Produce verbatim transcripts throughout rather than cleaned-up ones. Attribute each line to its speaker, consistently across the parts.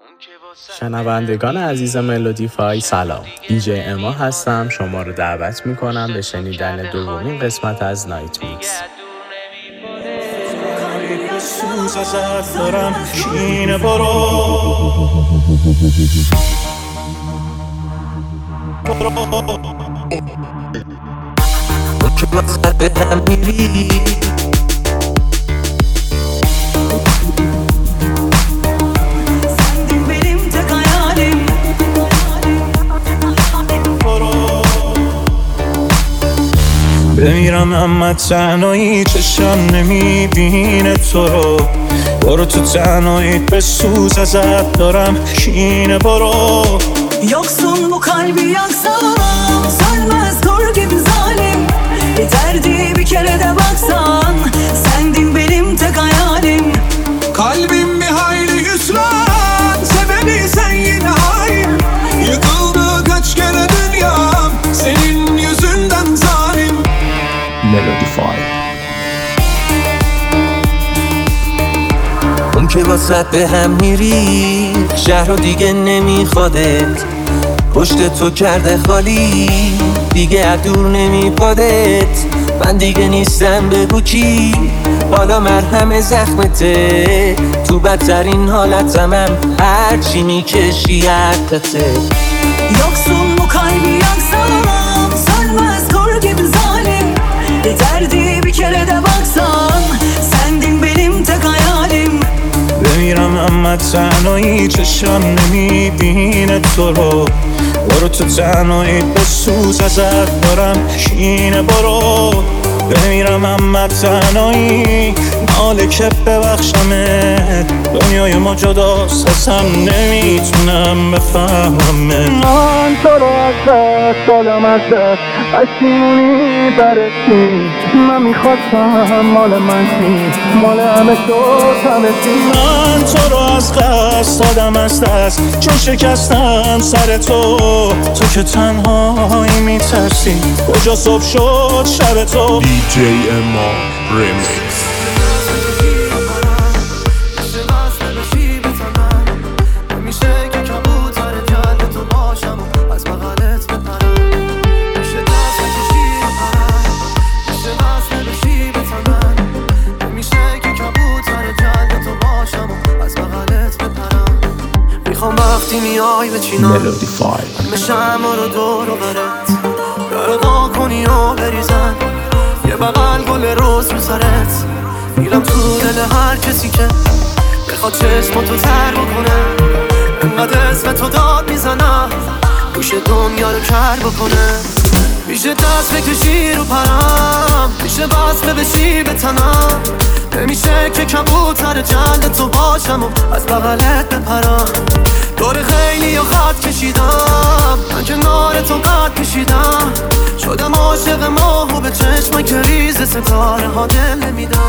Speaker 1: شنوندگان عزیز ملودیفای سلام، دی جی اما هستم. شما رو دعوت میکنم به شنیدن دومین قسمت از نایت میکس.
Speaker 2: سوز ازت دارم کینه برو
Speaker 3: که بازر به هم میری
Speaker 2: سندیم بریم تک حیالیم برو بمیرم اما تنهایی چشم نمیبینه تو رو برو تو تنهایی به سوز ازت دارم کینه برو
Speaker 4: Yoksun bu kalbi yaksam sönmez kor gibi zalim Yeterdi bir kere de baksan sendin benim tek hayalim
Speaker 2: Kalbim bir hayli hüsran sebebi sen yine hain Yıkıldı kaç kere dünyam senin yüzünden zalim Melodify
Speaker 3: اون که واسه به هم میری شهر رو دیگه نمیخوادت پشت تو کرده خالی دیگه از دور نمیپادت من دیگه نیستم بگو کی بالا مرهم زخمته تو بدترین حالتمم هرچی میکشی حقته
Speaker 4: Yoksun bu kalbi yaksam sönmez kor gibi zalim Yeterdi bir kere de baksan sendin benim tek hayalim
Speaker 2: بمیرم اما تنهایی چشم نمیبینه تو رو برو تو تنهایی به سوز ازت دارم کینه برو بمیرم اما تنهایی ناله که ببخشمه دنیای ما جداست اصلا نمیتونم بفهمه من تو رو از دست دادم از دست پشیمونی برسی من میخواستم مال من چی مال همه تو تبسی من تو رو از قصد دادم از دست چون شکستم سر تو تو که تنهایی میترسی کجا صبح شد شب تو
Speaker 5: دی جی اما ریمیکس
Speaker 6: وقتی میای به چینم همه شما رو دور و برت برقا کنی و بریزن یه بغل گل روز رو سرت میرم تو دل هر کسی که بخواد چشماتو تر بکنه انقدر اسم تو داد میزنم گوش دنیا رو کر بکنه میشه دست بکشی رو پرم میشه بسمه بشی به تنم نمیشه که کبوتر جلد تو باشم و از بغلت بپرم دور خیلی یا خط کشیدم من کنار تو قد کشیدم شدم عاشق ماه و به چشم که ریز ستاره ها دل نمیدم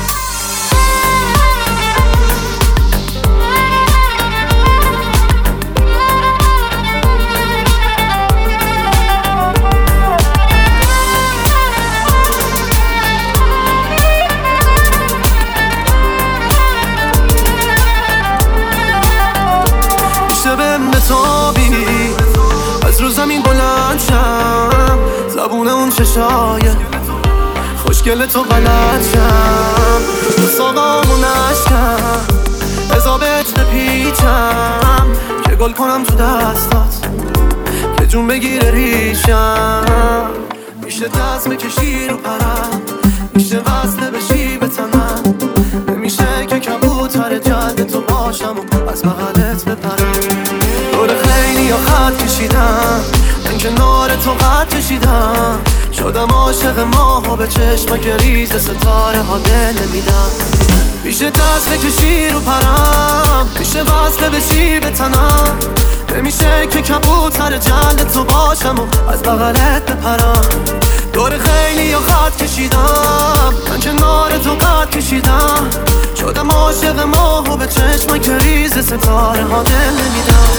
Speaker 6: از رو زمین بلند شم زبون اون چشای خوشگل تو غلط شم تو ساقامو نشکم عذابت بپیچم که گل کنم تو دستات که جون بگیره ریشم میشه دست بکشی رو پرم میشه وصله بشی به تنم نمیشه که کبوتر جلد تو باشم و از بغلت بپرم دور خیلی یا خط کشیدم من کنار تو قد کشیدم شدم عاشق ماه و به چشم که ریز ستاره ها دل نمیدم میشه دست بکشی رو پرم میشه وصله بشی به تنم نمیشه که کبوتر جلد تو باشم و از بغلت بپرم دور خیلی یا خط کشیدم من کنار تو قد کشیدم شدم عاشق ماه و به چشم که ریز ستاره ها دل نمیدم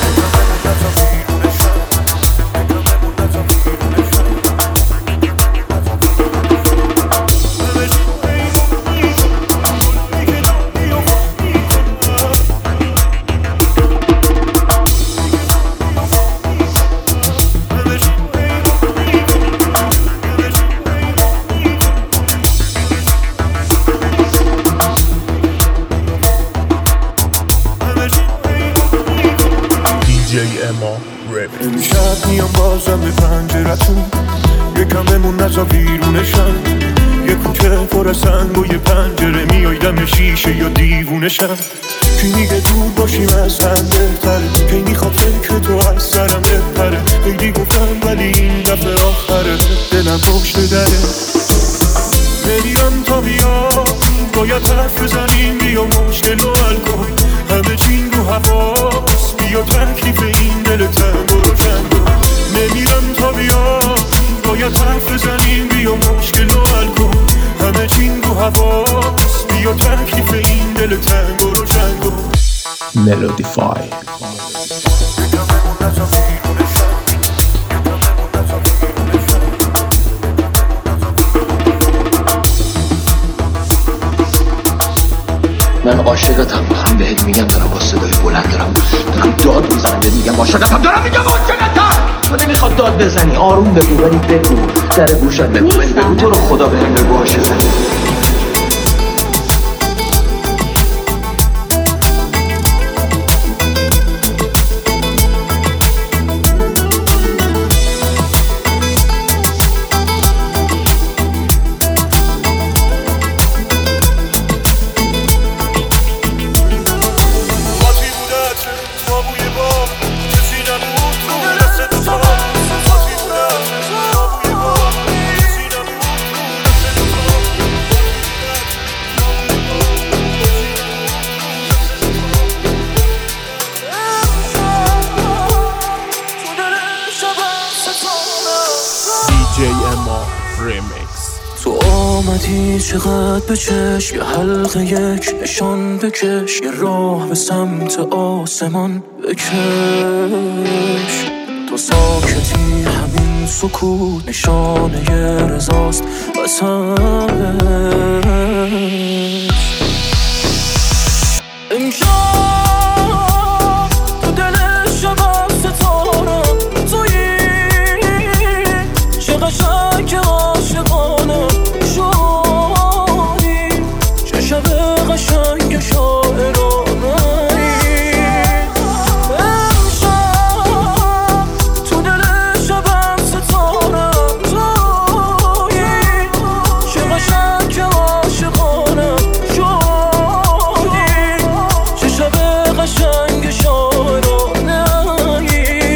Speaker 5: ام ریمیکس.
Speaker 2: امشب میام بازم به پنجرتون، یکم بمون نزا بیرونشم، یه کوچه پر از سنگ و یه پنجره میای دم شیشه یا دیوونشم. کی میگه دور باشیم از هم بهتره، کی میخواد فکر تو از سرم بپره. خیلی گفتم ولی این دفعه آخره، دلم پشت دره. نمیرم تا بیا، باید حرف بزنیم، بیا مشکل رو حل کن. همه چین رو حواس، بیا تکلیف این دل تنگ و روشن کن. نمیرم تا بیا، باید حرف بزنیم، بیا مشکل رو حل کن. همه چین رو حواس، بیا تکلیف این دل تنگ و روشن کن.
Speaker 5: ملودیفای.
Speaker 7: من عاشقتم، دارم بهت میگم، دارم با صدای بلند دارم دارم داد میزنم بهت میگم عاشقتم، دارم میگم عاشقتم. تو نمیخواد داد بزنی، آروم بگو، ولی بگو، در گوشت بگو، ولی بگو تو رو خدا بهم بگو عاشقتم.
Speaker 5: دی جی ام ریمیکس.
Speaker 3: تو آمدی چقدر به چشم، یه حلقه یک نشان بکش، یه راه به سمت آسمان بکش. تو ساکتی، همین سکوت نشانه یه رضاست واسش. امشب تو دل شب ستارم تویی، چه قشنگ عاشقانه شدی، چه شب قشنگ شاعرانه‌ای. امشب تو دل شب ستارم تویی، چه قشنگ عاشقانه شدی، چه شب قشنگ شاعرانه‌ای.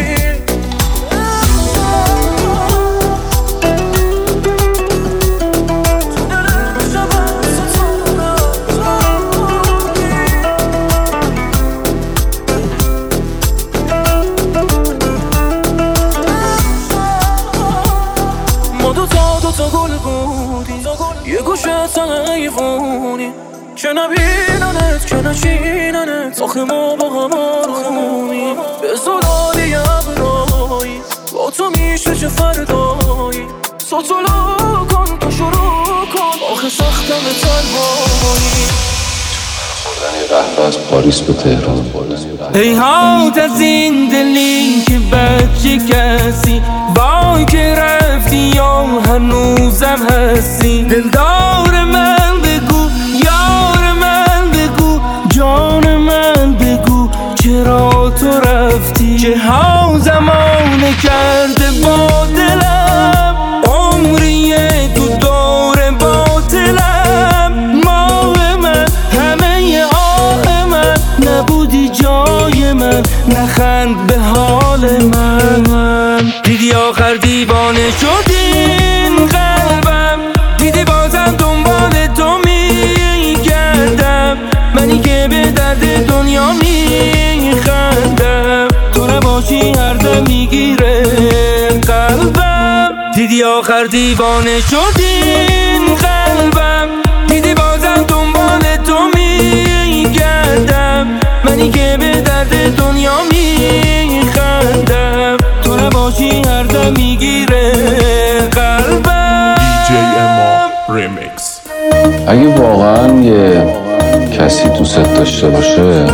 Speaker 3: ما دوتا دوتا گل بودیم، یه گوشه حیوونی، چه نبیننت که نچیننت، آخه ما با هم آرومیم. به زلالی ابرایی با تو میشه چه فردایی، سوتولو کن تو شروع کن، آخه سختم تنهایی.
Speaker 8: خوردن قهوه از پاریس به تهران.
Speaker 3: هیهات از این دلی که بچه کسی، وای که رفتی یا هنوزم هستی. دلدار من بگو، یار من بگو، جان من بگو، چرا تو رفتی؟ چه ها زمانه کرده با دلم، عمریه تو دور باطلم. ماه من، همه آه من، نبودی جای من، نخند به حال من. دیدی آخر دیوانه شدین قلبم، دیدی بازم دنبال تو میگردم، منی که به درد دنیا میخندم، تو نباشی هر دم میگیره قلبم. دیدی آخر دیوانه شدین قلبم، دیدی بازم دنبال تو میگردم، منی که به درد دنیا میخندم، تو نباشی هر دم میگیره قلبم.
Speaker 5: دی جی ام ریمیکس.
Speaker 8: اگه واقعا یه کسی دوست داشته باشه،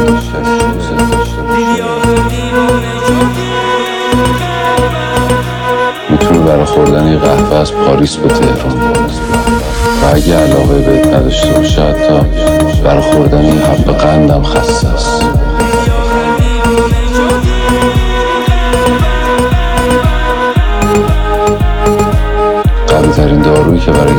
Speaker 8: میتونه برای خوردن یه قهوه از پاریس به تهران بره. و اگه علاقه بهت نداشته باشه، حتی برای خوردن یه حب قندم خسته است.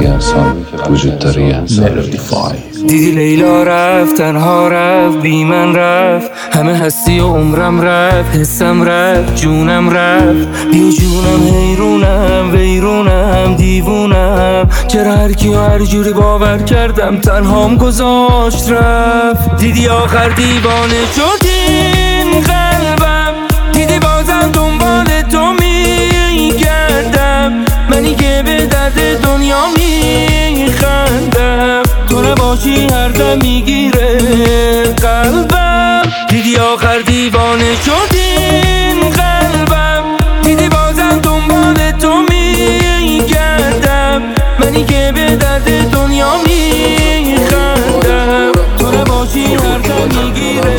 Speaker 8: برای انسان وجود داره یه انسان.
Speaker 5: ملودیفای.
Speaker 3: دیدی لیلا رفت، تنها رفت، بی من رفت، همه هستی و عمرم رفت، حسم رفت، جونم رفت، بی جونم حیرونم، ویرونم، دیوونم، چرا هر کی و هر جوری باور کردم تنهام گذاشت رفت. دیدی آخر دیوانه شدین قلبم، دیدی بازم دنبال تو میگردم، منی که به درد دنیا میخندم، تو نباشی هر دم میگیره قلبم. دیدی آخر دیوانه شدین قلبم، دیدی بازم دنبال تو میگردم، منی که به درد دنیا میخندم، تو نباشی هر دم میگیره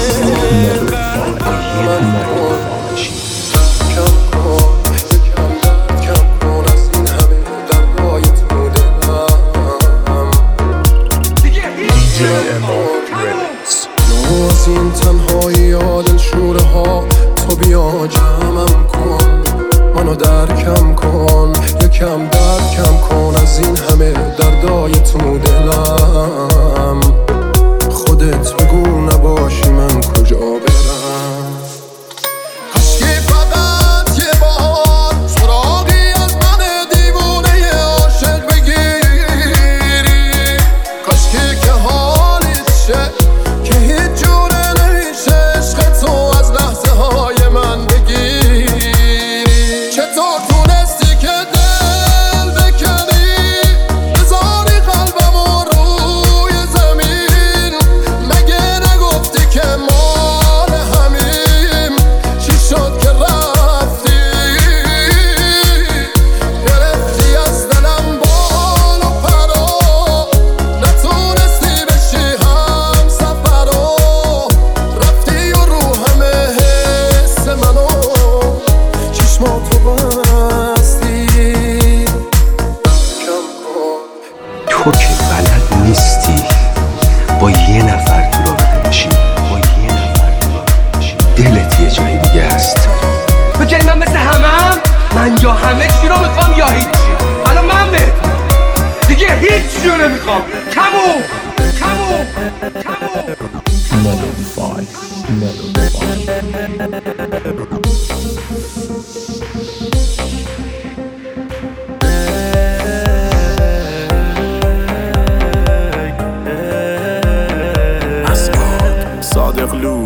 Speaker 6: از این تنهایی دل شوره ها تو بیا جمعم کن، منو درکم کن، یکم درد کم کن از این همه دردای تو دلم. خودت بگو نباشی من کجا برم. کاشکی فقط یه بار سراغی از من دیوونه عاشق بگیری، کاشکی که حالیت شه که هیچ جوره نمیشه عشق تو از لحظه های من بگیری. چطور تونستی که دل بکنی بذاری قلبمو روی زمین، مگه نگفتی که مال همیم، چی شد که رفتی گرفتی از دلم بال و پرو، نتونستی بشی هم سفرو، رفتی و رو همه حس منو چشماتو بستی. کم کن
Speaker 7: تو که بلد نیستی با یه نفر تو رابطه باشی، با یه نفر تو رابطه باشی، دلت یه جایی دیگه است. تو که من مثل همم، من یا همه چی رو میخوام یا هیچی. حالا من بهت دیگه هیچ چی رو نمیخوام. تموم تموم تموم.
Speaker 5: ملودیفای. ملودیفای.
Speaker 2: صادق لو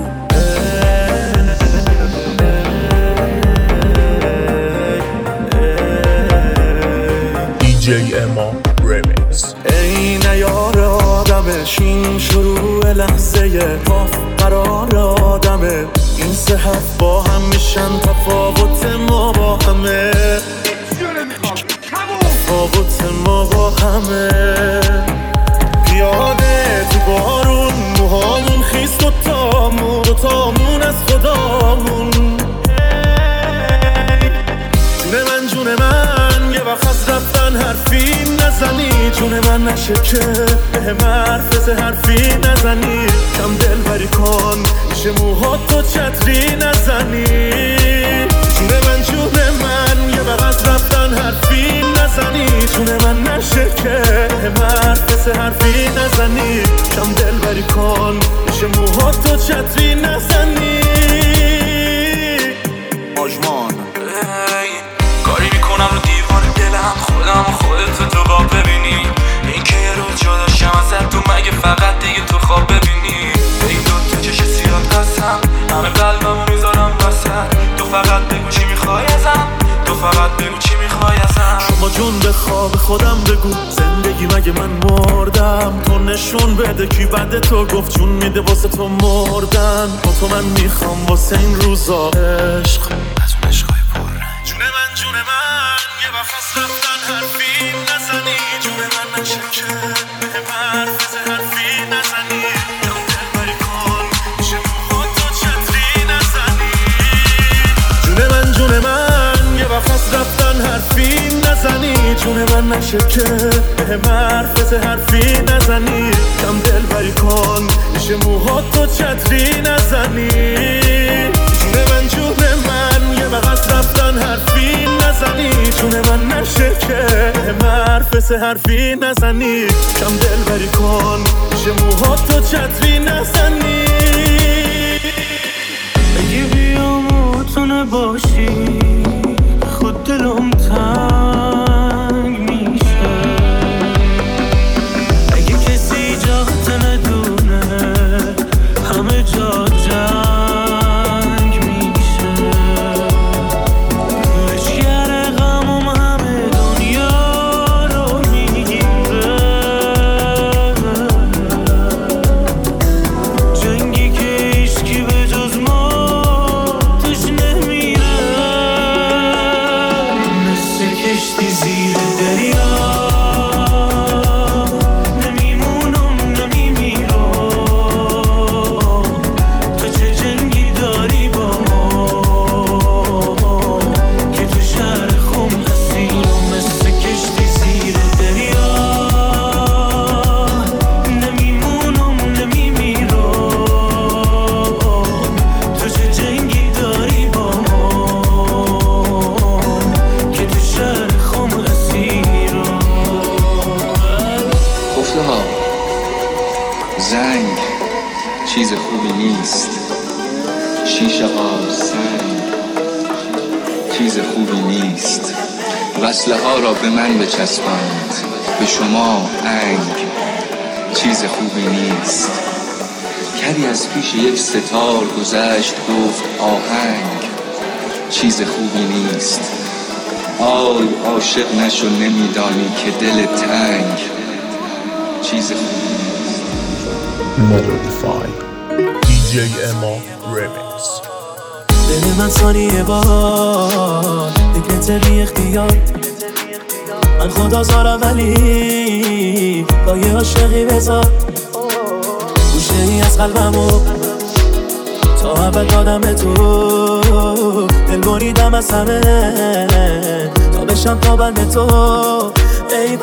Speaker 5: دی جی اما ریمیکس.
Speaker 2: ای نیار آدمش این شروع لحظه پاف قرار آدمه، این سه هفت با هم میشن تفاوت ما با همه، تفاوت ما با همه. پیاده تو بارون موهامون خیس دوتامون، دوتامون از خدامون. جون من جون من یه وقت از رفتن حرفی نزنی، جون من نشه که به مرفز حرفی نزنی، کم دل بری کن میشه موهاتو چتری نزنی. جون من جون من یه وقت از رفتن حرفی نزنی، جون من نشه که به مرفز حرفی نزنی، کم دل بری کن میشه موهاتو چتری نزنی. آجمان کاری میکنم رو دیوار دلم، خودم و خودتو تو با ببینی، این که یه روز جدا شم ازت تو مگه فقط دیگه تو خواب ببینی. این دوتا چش سیاد قسم همه قلبمو میذارم وسط، تو فقط بگو چی میخوای ازم، تو فقط بگو چی میخوای ازم. شما جون به خواب خودم بگو زندگی مگه من مردم، تو نشون بده کی بده تو گفت جون میده واسه تو مردن. با تو من میخوام واسه این روزا عشق از اون عشقای پررنگ. جون من جون من یه وقت از رفتن حرفی نزنی، جون من نشه که به مرفز حرفی نزنی، کم دل بری کن میشه موهاتو چتری نزنی. جون من جون من یه وقت از رفتن حرفی نزنی، جون من نشه که به مرفز حرفی نزنی، کم دل بری کن میشه موهاتو چتری نزنی. جون من جون من یه وقت از رفتن حرفی نزنی، نزنی جون من نشه که حرف سه حرفی نزنی کم دل بری کن میشه موهاتو چتری نزنی اگه بیاموتونه باشی خود دلم تنگ میشه اگه کسی جات ندونه همه جا جنگ میشه لشگر غمم همه دنیا رو میگیره جنگی که هیچکی به جز ما توش نمیره مثل کشتی زیر دریا نمیمونم نمیمیرم تو چه جنگی داری با ما که تو شهر خم اسیرم مثل کشتی زیر دریا نمیمونم نمیمیرم تو چه جنگی داری با ما که تو شهر خم اسیرم
Speaker 8: گفته ها زنگ چیز خوبی نیست شیشه ها سنگ چیز خوبی نیست وصله ها را به من بچسبند به شما انگ چیز خوبی نیست کری از پیش یک ستار گذشت گفت آهنگ چیز خوبی نیست آی عاشق نشو نمیدانی که دل تنگ چیز خوبی نیست
Speaker 5: Melodify دی جی اما Remix.
Speaker 6: دل من ثانیه بار فکرت بی اختیار من خدا زارم ولی با یه عاشقی بذار گوشه ای از قلبمو تا ابد دادم به تو دل بریدم از همه تا بشم پابند تو ای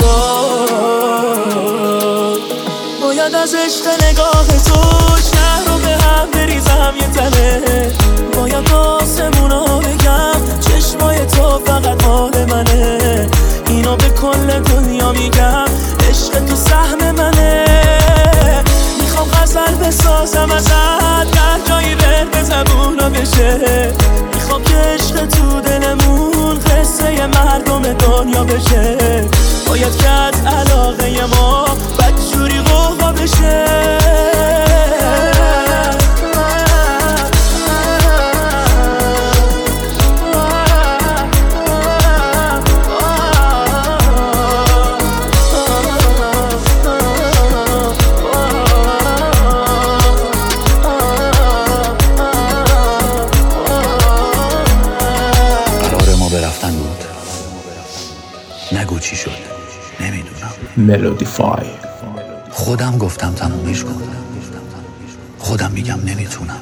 Speaker 6: بار باید از عشق نگاه تو شهر رو به هم بریزم یه تله باید آسمونا بگم چشمای تو فقط مال منه اینو به کل دنیا میگم عشق تو سهم منه میخوام غزل بسازم ازت در جایی بر به زبونا بشه میخوام که عشق تو دلمون قصه مردم دنیا بشه باید که از علاقه ما بدجوری قوقا بشه
Speaker 9: قرار ما به رفتن بود نگو چی شد نمیدونم
Speaker 5: Melodify.
Speaker 9: خودم گفتم تمومش کن خودم میگم نمیتونم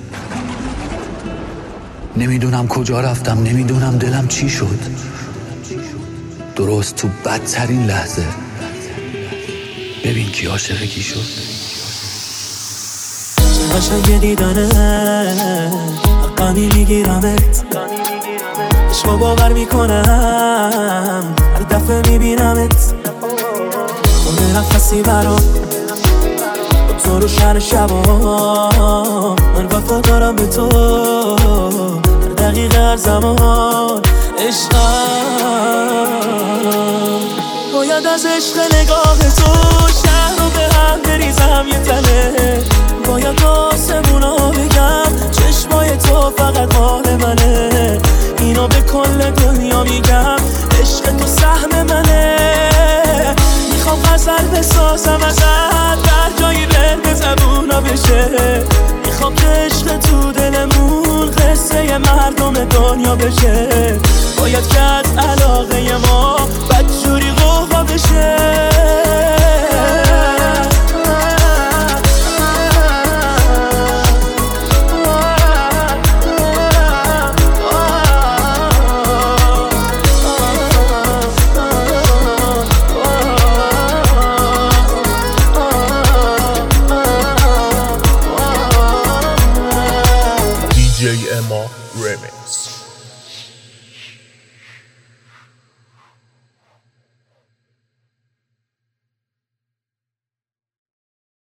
Speaker 9: نمیدونم کجا رفتم نمیدونم دلم چی شد درست تو بدترین لحظه ببین کی عاشق کی شد
Speaker 6: چه قشنگ دیدنه حقانی میگیرمت عشقو باور میکنم هر دفعه میبینمت اون نفسی برام با تو رو شهر شبا من وفا دارم به تو هر دقیقه هر زمان عشقم باید از عشق نگاه تو شهر رو به هم بریزم یه تله باید آسمونا بگم چشمای تو فقط مال منه اینو به کل دنیا میگم عشق تو سهم منه میخوام غزل بسازم ازت در جایی بر به زبونا بشه میخوام که عشق تو دلمون قصه مردم دنیا بشه باید که از علاقه ما بدجوری قوقا بشه